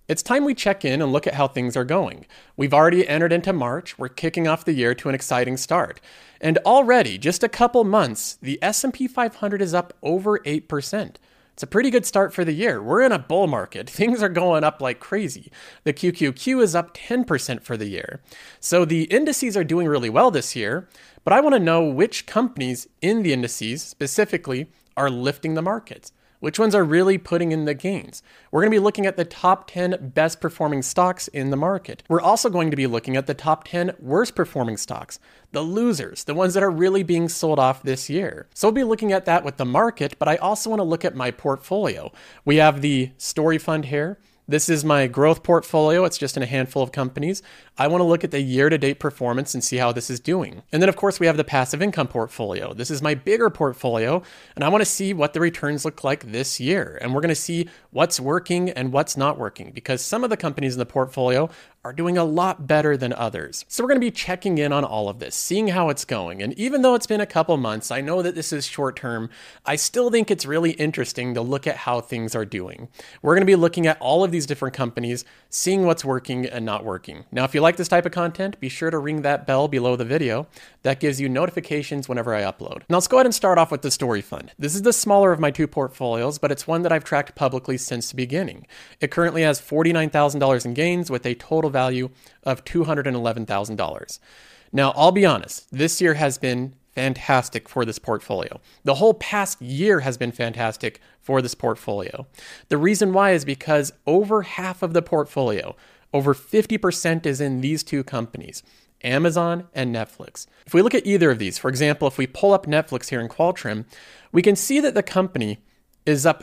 It's time we check in and look at how things are going. We've already entered into March. We're kicking off the year to an exciting start. And already, just a couple months, the S&P 500 is up over 8%. It's a pretty good start for the year. We're in a bull market. Things are going up like crazy. The QQQ is up 10% for the year. So the indices are doing really well this year, but I want to know which companies in the indices specifically are lifting the markets. Which ones are really putting in the gains? We're going to be looking at the top 10 best performing stocks in the market. We're also going to be looking at the top 10 worst performing stocks, the losers, the ones that are really being sold off this year. So we'll be looking at that with the market, but I also want to look at my portfolio. We have the Story Fund here. This is my growth portfolio. It's just in a handful of companies. I want to look at the year-to-date performance and see how this is doing. And then, of course, we have the passive income portfolio. This is my bigger portfolio, and I want to see what the returns look like this year. And we're going to see what's working and what's not working, because some of the companies in the portfolio are doing a lot better than others. So we're going to be checking in on all of this, seeing how it's going. And even though it's been a couple months, I know that this is short term, I still think it's really interesting to look at how things are doing. We're going to be looking at all of these different companies, seeing what's working and not working. Now, if you like this type of content, be sure to ring that bell below the video. That gives you notifications whenever I upload. Now let's go ahead and start off with the Story Fund. This is the smaller of my two portfolios, but it's one that I've tracked publicly since the beginning. It currently has $49,000 in gains with a total value of $211,000. Now, I'll be honest, this year has been fantastic for this portfolio. The whole past year has been fantastic for this portfolio. The reason why is because over half of the portfolio, over 50%, is in these two companies, Amazon and Netflix. If we look at either of these, for example, if we pull up Netflix here in Qualtrim, we can see that the company is up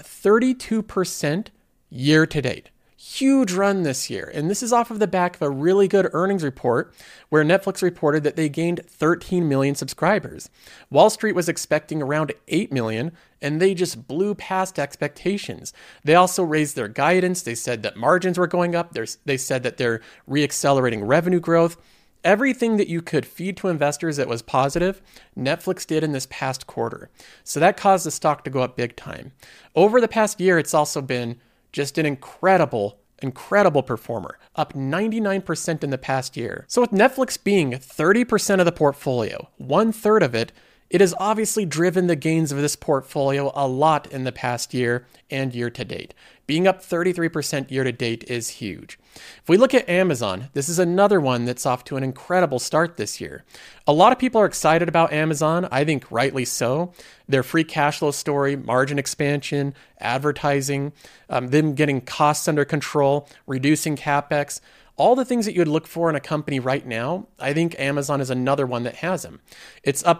32% year to date. Huge run this year. And this is off of the back of a really good earnings report where Netflix reported that they gained 13 million subscribers. Wall Street was expecting around 8 million, and they just blew past expectations. They also raised their guidance. They said that margins were going up. They said that they're reaccelerating revenue growth. Everything that you could feed to investors that was positive, Netflix did in this past quarter. So that caused the stock to go up big time. Over the past year, it's also been just an incredible performer, up 99% in the past year. So with Netflix being 30% of the portfolio, 1/3 of it, it has obviously driven the gains of this portfolio a lot in the past year and year to date. Being up 33% year to date is huge. If we look at Amazon, this is another one that's off to an incredible start this year. A lot of people are excited about Amazon, I think rightly so. Their free cash flow story, margin expansion, advertising, them getting costs under control, reducing CapEx, all the things that you would look for in a company right now, I think Amazon is another one that has them. It's up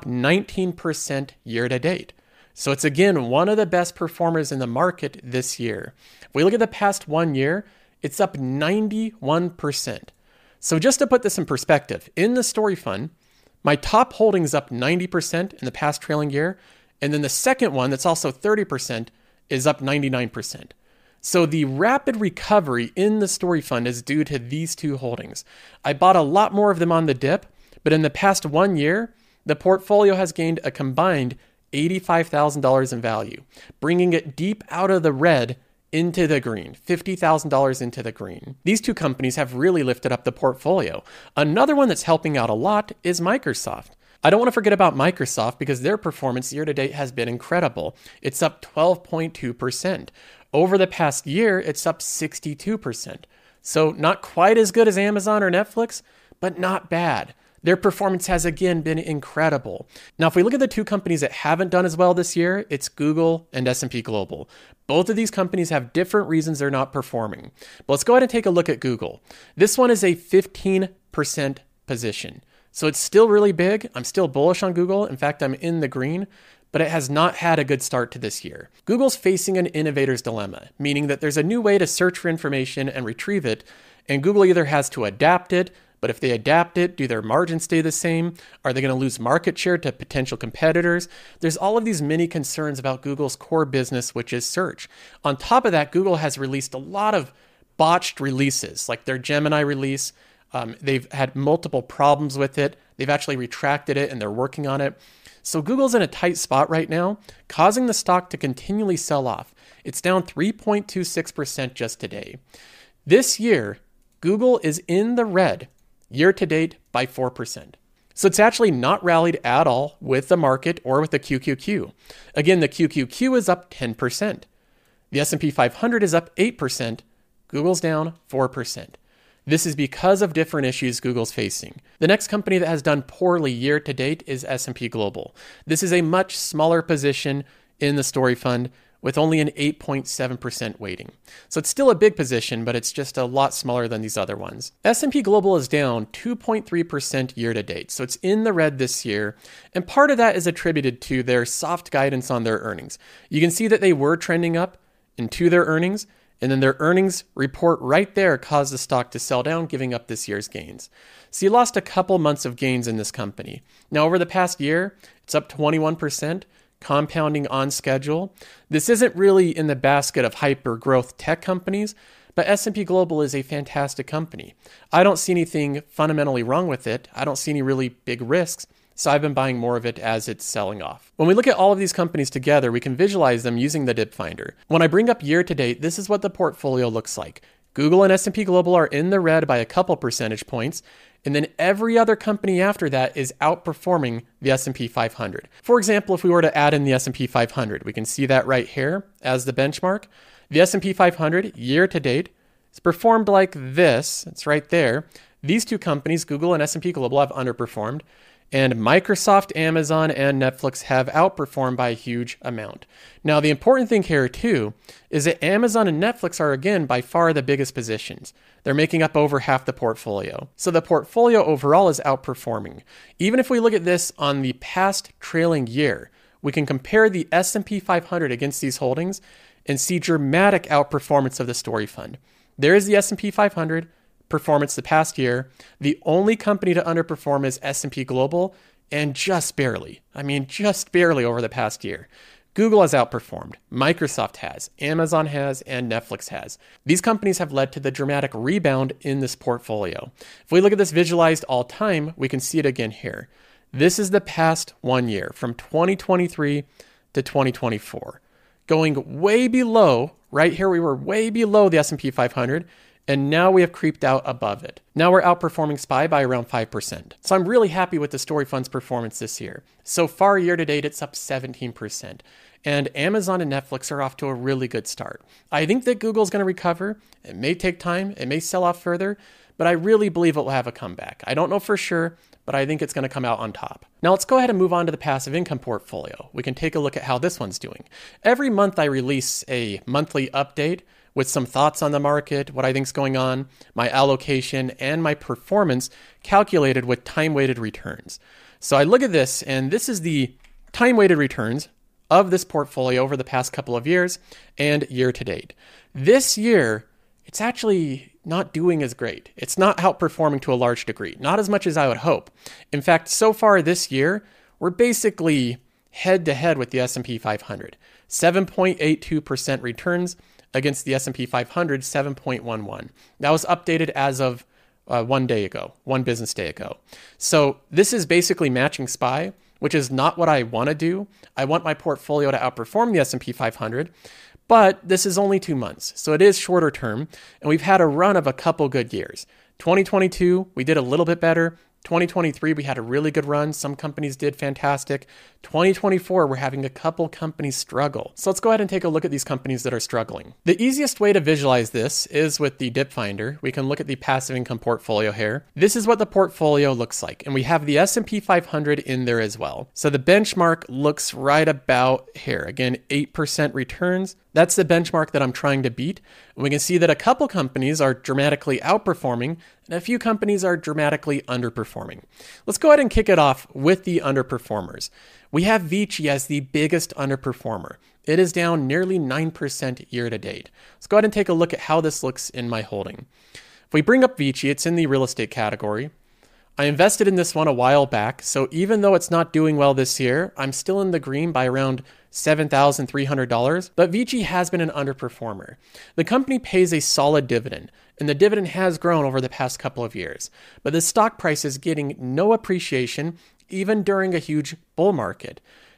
19% year to date. So it's, again, one of the best performers in the market this year. If we look at the past 1 year, it's up 91%. So just to put this in perspective, in the Story Fund, my top holding is up 90% in the past trailing year. And then the second one, that's also 30%, is up 99%. So the rapid recovery in the Story Fund is due to these two holdings. I bought a lot more of them on the dip, but in the past 1 year, the portfolio has gained a combined $85,000 in value, bringing it deep out of the red into the green, $50,000 into the green. These two companies have really lifted up the portfolio. Another one that's helping out a lot is Microsoft. I don't want to forget about Microsoft because their performance year to date has been incredible. It's up 12.2%. Over the past year, it's up 62%. So not quite as good as Amazon or Netflix, but not bad. Their performance has again been incredible. Now, if we look at the two companies that haven't done as well this year, it's Google and S&P Global. Both of these companies have different reasons they're not performing. But let's go ahead and take a look at Google. This one is a 15% position. So it's still really big. I'm still bullish on Google. In fact, I'm in the green, but it has not had a good start to this year. Google's facing an innovator's dilemma, meaning that there's a new way to search for information and retrieve it, and Google either has to adapt it, but if they adapt it, do their margins stay the same? Are they going to lose market share to potential competitors? There's all of these many concerns about Google's core business, which is search. On top of that, Google has released a lot of botched releases, like their Gemini release. They've had multiple problems with it. They've actually retracted it and they're working on it. So Google's in a tight spot right now, causing the stock to continually sell off. It's down 3.26% just today. This year, Google is in the red year to date by 4%. So it's actually not rallied at all with the market or with the QQQ. Again, the QQQ is up 10%. The S&P 500 is up 8%. Google's down 4%. This is because of different issues Google's facing. The next company that has done poorly year to date is S&P Global. This is a much smaller position in the Story Fund with only an 8.7% weighting. So it's still a big position, but it's just a lot smaller than these other ones. S&P Global is down 2.3% year to date. So it's in the red this year. And part of that is attributed to their soft guidance on their earnings. You can see that they were trending up into their earnings, and then their earnings report right there caused the stock to sell down, giving up this year's gains. So you lost a couple months of gains in this company. Now, over the past year, it's up 21%, compounding on schedule. This isn't really in the basket of hyper growth tech companies, but S&P Global is a fantastic company. I don't see anything fundamentally wrong with it. I don't see any really big risks. So I've been buying more of it as it's selling off. When we look at all of these companies together, we can visualize them using the dip finder. When I bring up year to date, this is what the portfolio looks like. Google and S&P Global are in the red by a couple percentage points, and then every other company after that is outperforming the S&P 500. For example, if we were to add in the S&P 500, we can see that right here as the benchmark. The S&P 500 year to date is performed like this. It's right there. These two companies, Google and S&P Global, have underperformed. And Microsoft, Amazon, and Netflix have outperformed by a huge amount. Now, the important thing here, too, is that Amazon and Netflix are, again, by far the biggest positions. They're making up over half the portfolio. So the portfolio overall is outperforming. Even if we look at this on the past trailing year, we can compare the S&P 500 against these holdings and see dramatic outperformance of the Story Fund. There is the S&P 500 performance the past year. The only company to underperform is S&P Global, and just barely over the past year. Google has outperformed, Microsoft has, Amazon has, and Netflix has. These companies have led to the dramatic rebound in this portfolio. If we look at this visualized all time, we can see it again here. This is the past 1 year, from 2023 to 2024. Going way below, right here we were way below the S&P 500, and now we have creeped out above it. Now we're outperforming SPY by around 5%. So I'm really happy with the Story Fund's performance this year. So far, year to date, it's up 17%. And Amazon and Netflix are off to a really good start. I think that Google's going to recover. It may take time. It may sell off further. But I really believe it will have a comeback. I don't know for sure, but I think it's going to come out on top. Now let's go ahead and move on to the passive income portfolio. We can take a look at how this one's doing. Every month I release a monthly update with some thoughts on the market, what I think's going on, my allocation, and my performance calculated with time-weighted returns. So I look at this, and this is the time-weighted returns of this portfolio over the past couple of years and year to date. This year, it's actually not doing as great. It's not outperforming to a large degree, not as much as I would hope. In fact, so far this year, we're basically head-to-head with the S&P 500. 7.82% returns against the S&P 500, 7.11. That was updated as of 1 business day ago. So this is basically matching SPY, which is not what I want to do. I want my portfolio to outperform the S&P 500, but this is only 2 months. So it is shorter term, and we've had a run of a couple good years. 2022, we did a little bit better. 2023, we had a really good run. Some companies did fantastic. 2024, we're having a couple companies struggle. So let's go ahead and take a look at these companies that are struggling. The easiest way to visualize this is with the dip finder. We can look at the passive income portfolio here. This is what the portfolio looks like. And we have the S&P 500 in there as well. So the benchmark looks right about here. Again, 8% returns. That's the benchmark that I'm trying to beat. And we can see that a couple companies are dramatically outperforming and a few companies are dramatically underperforming. Let's go ahead and kick it off with the underperformers. We have Vici as the biggest underperformer. It is down nearly 9% year to date. Let's go ahead and take a look at how this looks in my holding. If we bring up Vici, it's in the real estate category. I invested in this one a while back, so even though it's not doing well this year, I'm still in the green by around $7,300, but Vici has been an underperformer. The company pays a solid dividend, and the dividend has grown over the past couple of years, but the stock price is getting no appreciation even during a huge bull market.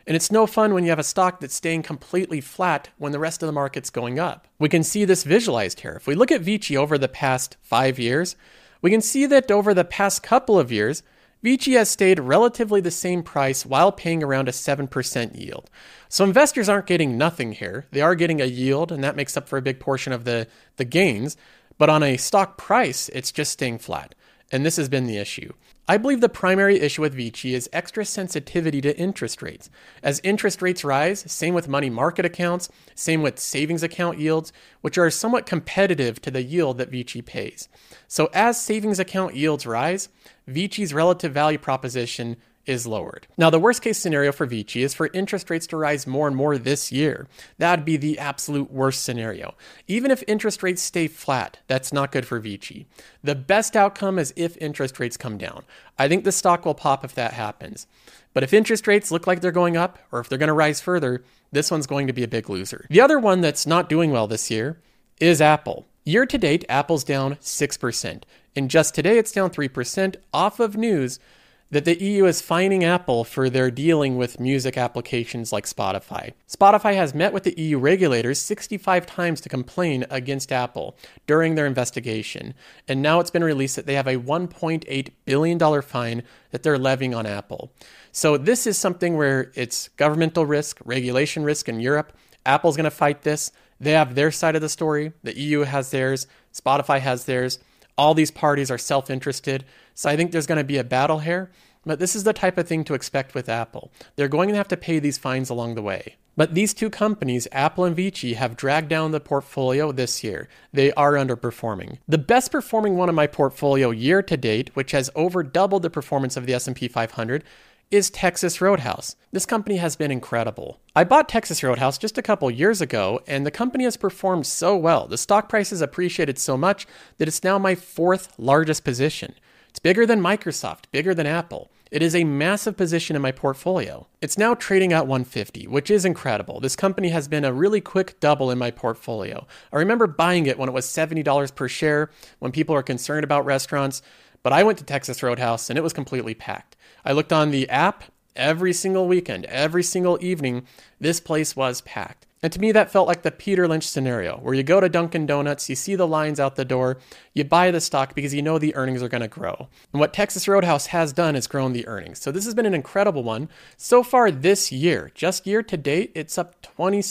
And it's no fun when you have a stock that's staying completely flat when the rest of the market's going up. We can see this visualized here. If we look at Vici over the past 5 years, we can see that over the past couple of years, Vici has stayed relatively the same price while paying around a 7% yield. So investors aren't getting nothing here. They are getting a yield, and that makes up for a big portion of the gains. But on a stock price, it's just staying flat. And this has been the issue. I believe the primary issue with Vici is extra sensitivity to interest rates. As interest rates rise, same with money market accounts, same with savings account yields, which are somewhat competitive to the yield that Vici pays. So as savings account yields rise, Vici's relative value proposition is lowered. Now, the worst case scenario for Vici is for interest rates to rise more and more this year. That'd be the absolute worst scenario. Even if interest rates stay flat, that's not good for Vici. The best outcome is if interest rates come down. I think the stock will pop if that happens. But if interest rates look like they're going up, or if they're going to rise further, this one's going to be a big loser. The other one that's not doing well this year is Apple. Year to date, Apple's down 6%. And just today, it's down 3% off of news that the EU is fining Apple for their dealing with music applications like Spotify. Spotify has met with the EU regulators 65 times to complain against Apple during their investigation. And now it's been released that they have a $1.8 billion fine that they're levying on Apple. So this is something where it's governmental risk, regulation risk in Europe. Apple's going to fight this. They have their side of the story. The EU has theirs. Spotify has theirs. All these parties are self-interested. So I think there's going to be a battle here. But this is the type of thing to expect with Apple. They're going to have to pay these fines along the way. But these two companies, Apple and Vici, have dragged down the portfolio this year. They are underperforming. The best performing one in my portfolio year to date, which has over doubled the performance of the S&P 500, is Texas Roadhouse. This company has been incredible. I bought Texas Roadhouse just a couple years ago, and the company has performed so well. The stock price has appreciated so much that it's now my fourth largest position. It's bigger than Microsoft, bigger than Apple. It is a massive position in my portfolio. It's now trading at 150, which is incredible. This company has been a really quick double in my portfolio. I remember buying it when it was $70 per share, when people were concerned about restaurants, but I went to Texas Roadhouse and it was completely packed. I looked on the app every single weekend, every single evening, this place was packed. And to me, that felt like the Peter Lynch scenario, where you go to Dunkin' Donuts, you see the lines out the door, you buy the stock because you know the earnings are going to grow. And what Texas Roadhouse has done is grown the earnings. So this has been an incredible one. So far this year, just year to date, it's up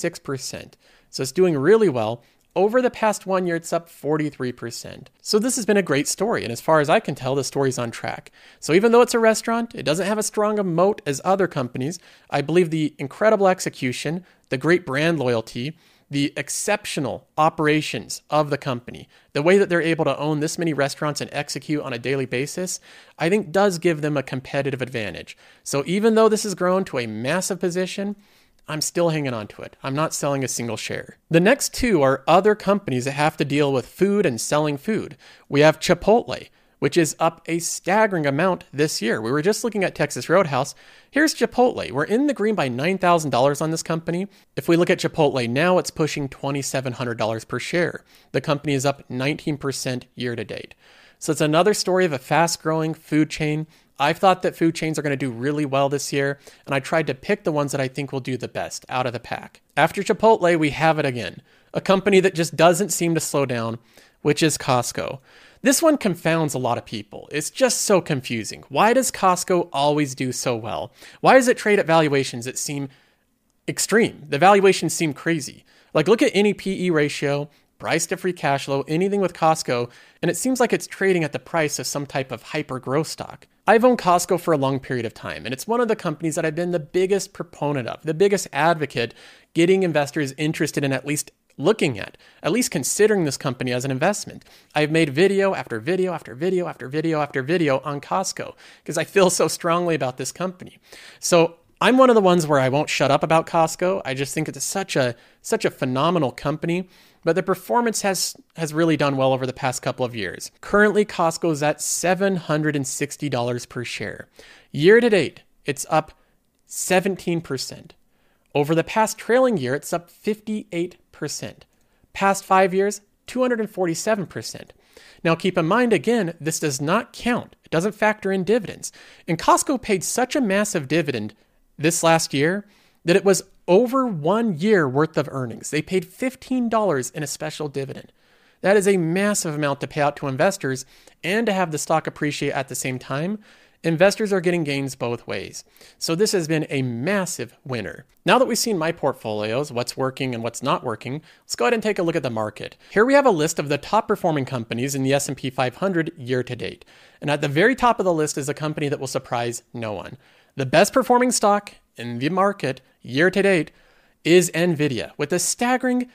26%. So it's doing really well. Over the past 1 year, it's up 43%. So this has been a great story. And as far as I can tell, the story's on track. So even though it's a restaurant, it doesn't have as strong a moat as other companies. I believe the incredible execution, the great brand loyalty, the exceptional operations of the company, the way that they're able to own this many restaurants and execute on a daily basis, I think does give them a competitive advantage. So even though this has grown to a massive position, I'm still hanging on to it. I'm not selling a single share. The next two are other companies that have to deal with food and selling food. We have Chipotle, which is up a staggering amount this year. We were just looking at Texas Roadhouse. Here's Chipotle. We're in the green by $9,000 on this company. If we look at Chipotle now, it's pushing $2,700 per share. The company is up 19% year to date. So it's another story of a fast-growing food chain. I've thought that food chains are going to do really well this year, and I tried to pick the ones that I think will do the best out of the pack. After Chipotle, we have it again. A company that just doesn't seem to slow down, which is Costco. This one confounds a lot of people. It's just so confusing. Why does Costco always do so well? Why does it trade at valuations that seem extreme? The valuations seem crazy. Like, look at any PE ratio, price to free cash flow, anything with Costco, and it seems like it's trading at the price of some type of hyper growth stock. I've owned Costco for a long period of time, and it's one of the companies that I've been the biggest proponent of, the biggest advocate, getting investors interested in at least looking at least considering this company as an investment. I've made video after video after video after video after video on Costco because I feel so strongly about this company. So I'm one of the ones where I won't shut up about Costco. I just think it's such a phenomenal company, but the performance has really done well over the past couple of years. Currently, Costco's at $760 per share. Year to date, it's up 17%. Over the past trailing year, it's up 58%. Past 5 years, 247%. Now keep in mind, again, this does not count. It doesn't factor in dividends. And Costco paid such a massive dividend this last year that it was over 1 year worth of earnings. They paid $15 in a special dividend. That is a massive amount to pay out to investors, and to have the stock appreciate at the same time, investors are getting gains both ways. So this has been a massive winner. Now that we've seen my portfolios, what's working and what's not working, let's go ahead and take a look at the market. Here we have a list of the top performing companies in the S&P 500 year to date. And at the very top of the list is a company that will surprise no one. The best performing stock in the market year to date is NVIDIA, with a staggering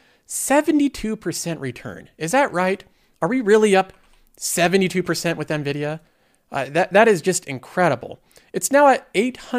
72% return. Is that right? Are we really up 72% with NVIDIA? That is just incredible. It's now at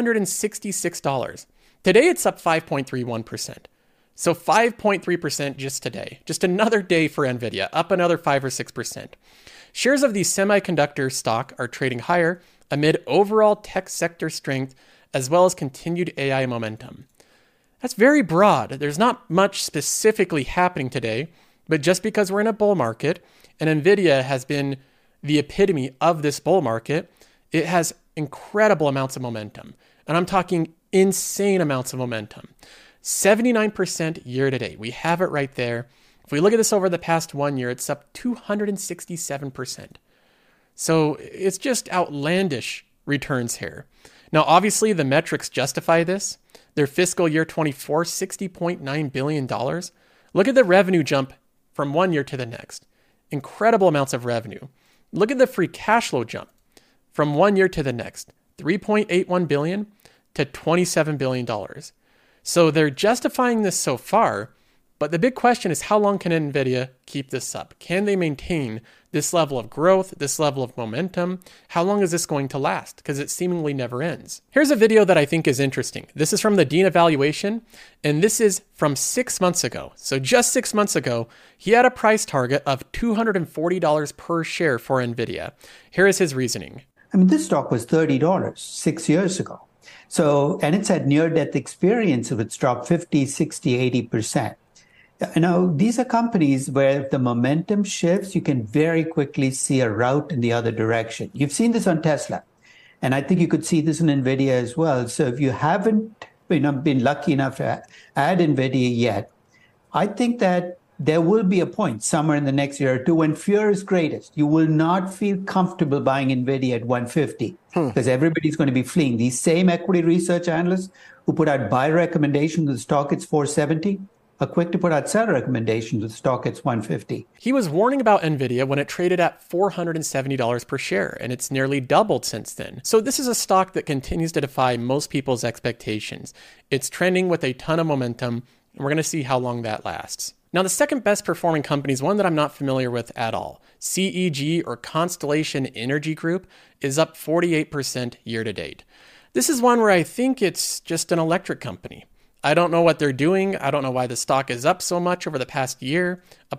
$866. Today it's up 5.31%. So 5.3% just today. Just another day for NVIDIA, up another 5 or 6%. Shares of the semiconductor stock are trading higher amid overall tech sector strength, as well as continued AI momentum. That's very broad. There's not much specifically happening today, but just because we're in a bull market and NVIDIA has been the epitome of this bull market, it has incredible amounts of momentum. And I'm talking insane amounts of momentum. 79% year to date. We have it right there. If we look at this over the past 1 year, it's up 267%. So it's just outlandish returns here. Now, obviously, the metrics justify this. Their fiscal year 24, $60.9 billion. Look at the revenue jump from 1 year to the next. Incredible amounts of revenue. Look at the free cash flow jump from 1 year to the next. $3.81 billion to $27 billion. So they're justifying this so far, but the big question is, how long can NVIDIA keep this up? Can they maintain this level of growth, this level of momentum? How long is this going to last? Because it seemingly never ends. Here's a video that I think is interesting. This is from the Dean Evaluation, and this is from 6 months ago. So just 6 months ago, he had a price target of $240 per share for NVIDIA. Here is his reasoning. I mean, this stock was $30 6 years ago. So, and it's had near-death experience of its dropped 50, 60, 80%. You know, these are companies where if the momentum shifts, you can very quickly see a route in the other direction. You've seen this on Tesla, and I think you could see this in NVIDIA as well. So if you haven't been lucky enough to add NVIDIA yet, I think that there will be a point somewhere in the next year or two when fear is greatest. You will not feel comfortable buying NVIDIA at 150 because everybody's going to be fleeing. These same equity research analysts who put out buy recommendations with stock it's 470 are quick to put out sell recommendations with stock it's 150. He was warning about NVIDIA when it traded at $470 per share, and it's nearly doubled since then. So this is a stock that continues to defy most people's expectations. It's trending with a ton of momentum, and we're going to see how long that lasts. Now, the second best performing company is one that I'm not familiar with at all. CEG, or Constellation Energy Group, is up 48% year to date. This is one where I think it's just an electric company. I don't know what they're doing. I don't know why the stock is up so much over the past year, up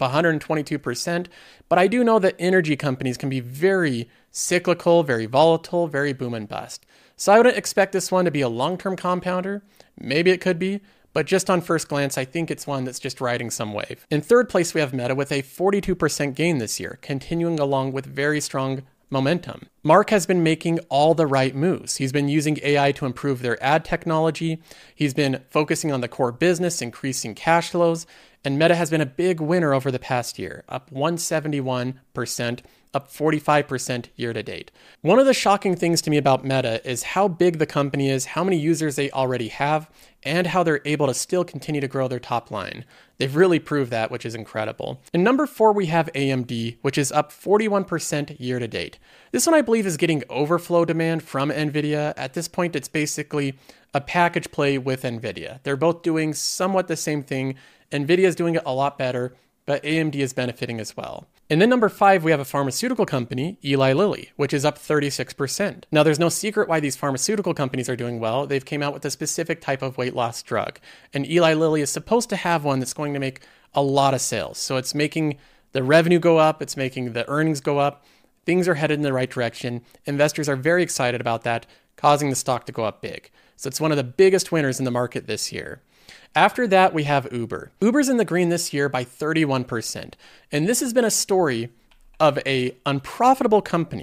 122%. But I do know that energy companies can be very cyclical, very volatile, very boom and bust. So I wouldn't expect this one to be a long-term compounder. Maybe it could be, but just on first glance, I think it's one that's just riding some wave. In third place, we have Meta with a 42% gain this year, continuing along with very strong momentum. Mark has been making all the right moves. He's been using AI to improve their ad technology. He's been focusing on the core business, increasing cash flows, and Meta has been a big winner over the past year, up 171%, up 45% year to date. One of the shocking things to me about Meta is how big the company is, how many users they already have, and how they're able to still continue to grow their top line. They've really proved that, which is incredible. In number 4, we have AMD, which is up 41% year to date. This one I believe is getting overflow demand from NVIDIA. At this point, it's basically a package play with NVIDIA. They're both doing somewhat the same thing. NVIDIA is doing it a lot better, but AMD is benefiting as well. And then number 5, we have a pharmaceutical company, Eli Lilly, which is up 36%. Now, there's no secret why these pharmaceutical companies are doing well. They've came out with a specific type of weight loss drug. And Eli Lilly is supposed to have one that's going to make a lot of sales. So it's making the revenue go up. It's making the earnings go up. Things are headed in the right direction. Investors are very excited about that, causing the stock to go up big. So it's one of the biggest winners in the market this year. After that, we have Uber. Uber's in the green this year by 31%. And this has been a story of an unprofitable company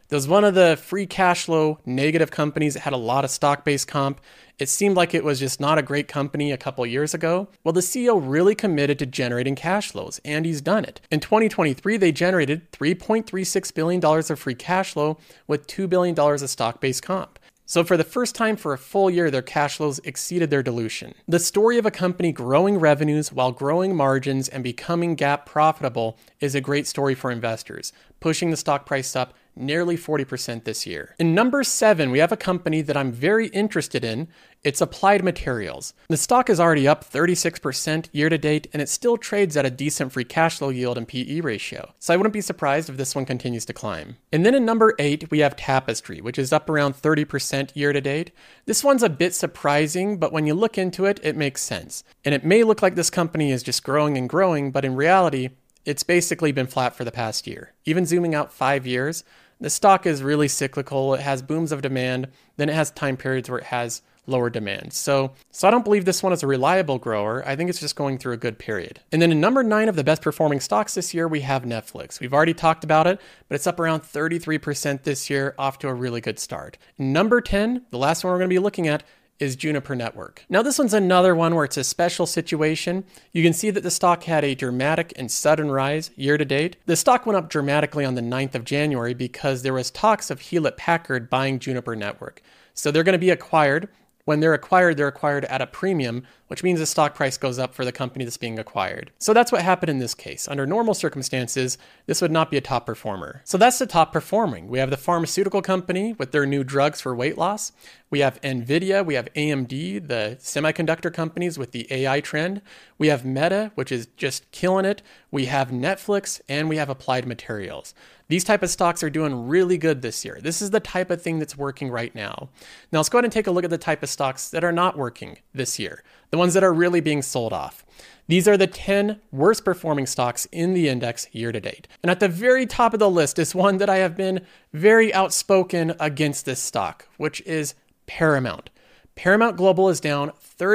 It was one of the free cash flow negative companies that had a lot of stock-based comp. It seemed like it was just not a great company a couple years ago. Well, the CEO really committed to generating cash flows, and he's done it. In 2023, they generated $3.36 billion of free cash flow with $2 billion of stock-based comp. So for the first time for a full year, their cash flows exceeded their dilution. The story of a company growing revenues while growing margins and becoming GAAP profitable is a great story for investors, pushing the stock price up nearly 40% this year. In number 7, we have a company that I'm very interested in. It's Applied Materials. The stock is already up 36% year to date, and it still trades at a decent free cash flow yield and PE ratio. So I wouldn't be surprised if this one continues to climb. And then in number 8, we have Tapestry, which is up around 30% year to date. This one's a bit surprising, but when you look into it, it makes sense. And it may look like this company is just growing and growing, but in reality, it's basically been flat for the past year. Even zooming out 5 years, the stock is really cyclical. It has booms of demand, then it has time periods where it has lower demand. So I don't believe this one is a reliable grower. I think it's just going through a good period. And then in number 9 of the best performing stocks this year, we have Netflix. We've already talked about it, but it's up around 33% this year, off to a really good start. Number 10, the last one we're going to be looking at, is Juniper Network. Now this one's another one where it's a special situation. You can see that the stock had a dramatic and sudden rise year to date. The stock went up dramatically on the 9th of January because there was talks of Hewlett Packard buying Juniper Network. So they're going to be acquired. When they're acquired at a premium, which means the stock price goes up for the company that's being acquired. So that's what happened in this case. Under normal circumstances, this would not be a top performer. So that's the top performing. We have the pharmaceutical company with their new drugs for weight loss. We have Nvidia, we have AMD, the semiconductor companies with the AI trend. We have Meta, which is just killing it. We have Netflix, and we have Applied Materials. These type of stocks are doing really good this year. This is the type of thing that's working right now. Now let's go ahead and take a look at the type of stocks that are not working this year, the ones that are really being sold off. These are the 10 worst performing stocks in the index year to date. And at the very top of the list is one that I have been very outspoken against this stock, which is Paramount. Paramount Global is down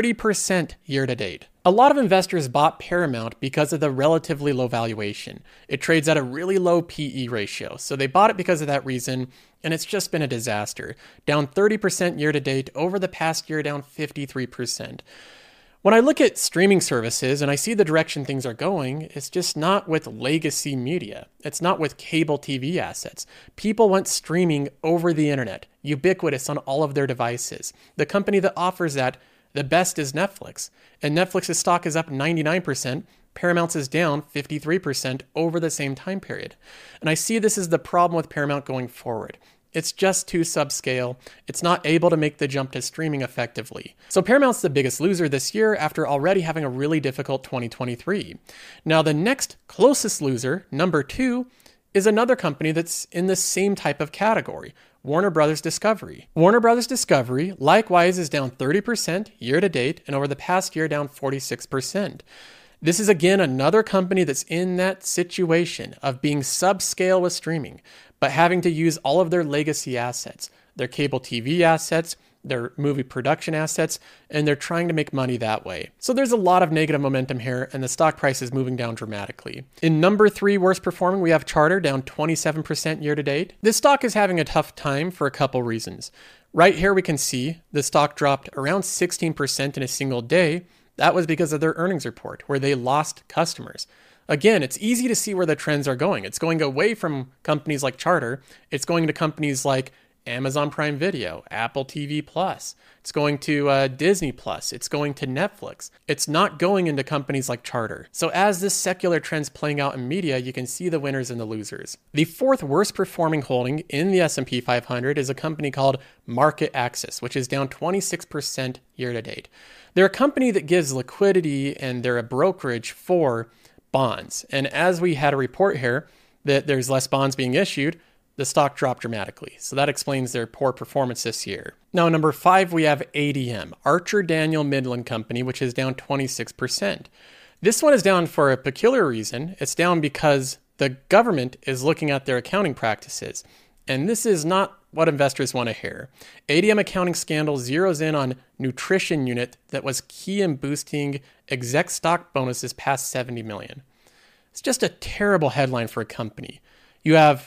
30% year to date. A lot of investors bought Paramount because of the relatively low valuation. It trades at a really low PE ratio, so they bought it because of that reason, and it's just been a disaster. Down 30% year to date, over the past year down 53%. When I look at streaming services and I see the direction things are going, it's just not with legacy media. It's not with cable TV assets. People want streaming over the internet, ubiquitous on all of their devices. The company that offers that the best is Netflix, and Netflix's stock is up 99%. Paramount's is down 53% over the same time period. And I see this as the problem with Paramount going forward. It's just too subscale. It's not able to make the jump to streaming effectively. So Paramount's the biggest loser this year after already having a really difficult 2023. Now the next closest loser, number 2, is another company that's in the same type of category, Warner Brothers Discovery. Warner Brothers Discovery likewise is down 30% year to date, and over the past year down 46%. This is again another company that's in that situation of being subscale with streaming, but having to use all of their legacy assets, their cable TV assets, their movie production assets, and they're trying to make money that way. So there's a lot of negative momentum here, and the stock price is moving down dramatically. In number 3 worst performing, we have Charter, down 27% year to date. This stock is having a tough time for a couple reasons. Right here we can see the stock dropped around 16% in a single day. That was because of their earnings report, where they lost customers. Again, it's easy to see where the trends are going. It's going away from companies like Charter. It's going to companies like Amazon Prime Video, Apple TV Plus. It's going to Disney Plus. It's going to Netflix. It's not going into companies like Charter. So as this secular trend's playing out in media, you can see the winners and the losers. The 4th worst performing holding in the S&P 500 is a company called MarketAxess, which is down 26% year to date. They're a company that gives liquidity and they're a brokerage for bonds. And as we had a report here that there's less bonds being issued, the stock dropped dramatically. So that explains their poor performance this year. Now, number 5, we have ADM, Archer Daniel Midland Company, which is down 26%. This one is down for a peculiar reason. It's down because the government is looking at their accounting practices. And this is not what investors want to hear. ADM accounting scandal zeroes in on nutrition unit that was key in boosting exec stock bonuses past $70 million. It's just a terrible headline for a company. You have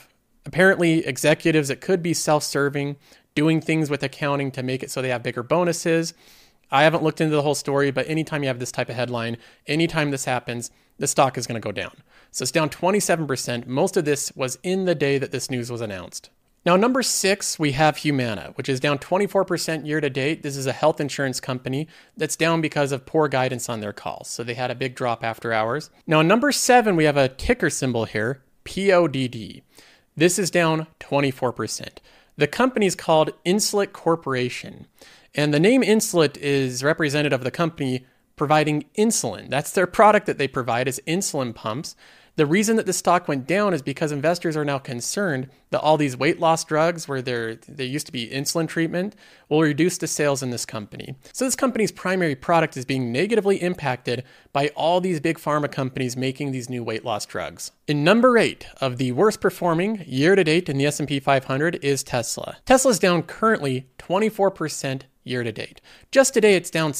Apparently, executives, it could be self-serving, doing things with accounting to make it so they have bigger bonuses. I haven't looked into the whole story, but anytime you have this type of headline, anytime this happens, the stock is going to go down. So it's down 27%. Most of this was in the day that this news was announced. Now, number 6, we have Humana, which is down 24% year to date. This is a health insurance company that's down because of poor guidance on their calls. So they had a big drop after hours. Now, number 7, we have a ticker symbol here, PODD. This is down 24%. The company is called Insulet Corporation. And the name Insulet is representative of the company providing insulin. That's their product that they provide, is insulin pumps. The reason that the stock went down is because investors are now concerned that all these weight loss drugs, where there used to be insulin treatment, will reduce the sales in this company. So this company's primary product is being negatively impacted by all these big pharma companies making these new weight loss drugs. In number 8 of the worst performing year to date in the S&P 500 is Tesla. Tesla's down currently 24% year to date. Just today, it's down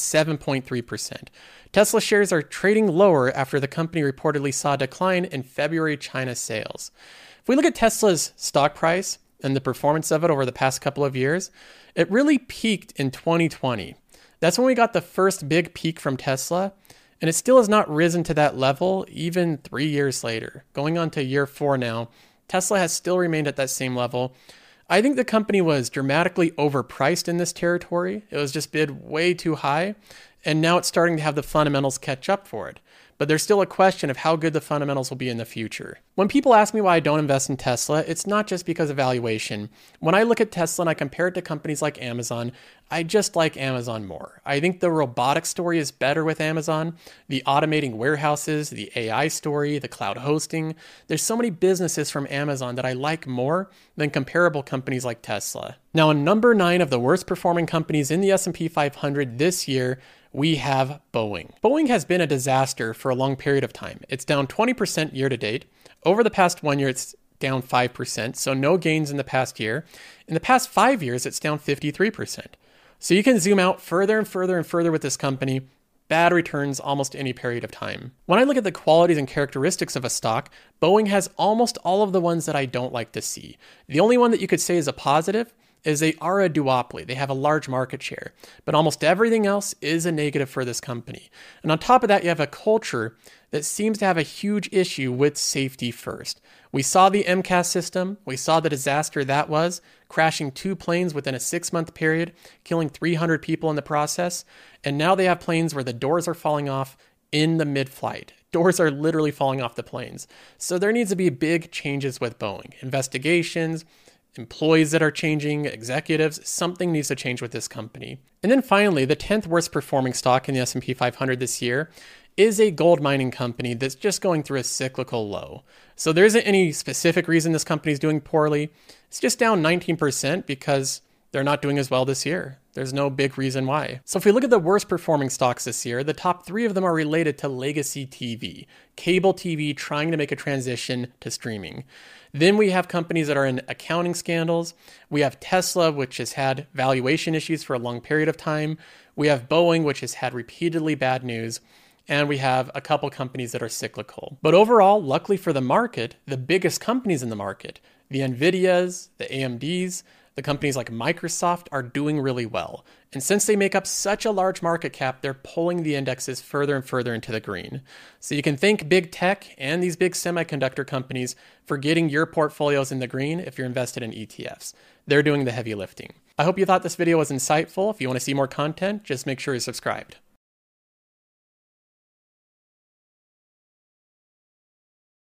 7.3%. Tesla shares are trading lower after the company reportedly saw a decline in February China sales. If we look at Tesla's stock price and the performance of it over the past couple of years, it really peaked in 2020. That's when we got the first big peak from Tesla, and it still has not risen to that level even 3 years later. Going on to year 4 now, Tesla has still remained at that same level. I think the company was dramatically overpriced in this territory. It was just bid way too high, and now it's starting to have the fundamentals catch up for it. But there's still a question of how good the fundamentals will be in the future. When people ask me why I don't invest in Tesla, it's not just because of valuation. When I look at Tesla and I compare it to companies like Amazon, I just like Amazon more. I think the robotics story is better with Amazon, the automating warehouses, the AI story, the cloud hosting. There's so many businesses from Amazon that I like more than comparable companies like Tesla. Now, in number 9 of the worst performing companies in the S&P 500 this year, we have Boeing. Boeing has been a disaster for a long period of time. It's down 20% year to date. Over the past 1 year, it's down 5%, so no gains in the past year. In the past 5 years, it's down 53%. So you can zoom out further and further and further with this company. Bad returns almost any period of time. When I look at the qualities and characteristics of a stock, Boeing has almost all of the ones that I don't like to see. The only one that you could say is a positive is they are a duopoly. They have a large market share, but almost everything else is a negative for this company. And on top of that, you have a culture that seems to have a huge issue with safety first. We saw the MCAS system. We saw the disaster that was, crashing 2 planes within a 6-month period, killing 300 people in the process. And now they have planes where the doors are falling off in the mid-flight. Doors are literally falling off the planes. So there needs to be big changes with Boeing. Investigations, employees that are changing, executives, something needs to change with this company. And then finally, the 10th worst performing stock in the S&P 500 this year is a gold mining company that's just going through a cyclical low. So there isn't any specific reason this company is doing poorly. It's just down 19% because they're not doing as well this year. There's no big reason why. So if we look at the worst performing stocks this year, the top 3 of them are related to legacy TV, cable TV trying to make a transition to streaming. Then we have companies that are in accounting scandals. We have Tesla, which has had valuation issues for a long period of time. We have Boeing, which has had repeatedly bad news. And we have a couple companies that are cyclical. But overall, luckily for the market, the biggest companies in the market, the NVIDIAs, the AMDs, the companies like Microsoft are doing really well. And since they make up such a large market cap, they're pulling the indexes further and further into the green. So you can thank big tech and these big semiconductor companies for getting your portfolios in the green if you're invested in ETFs. They're doing the heavy lifting. I hope you thought this video was insightful. If you want to see more content, just make sure you're subscribed.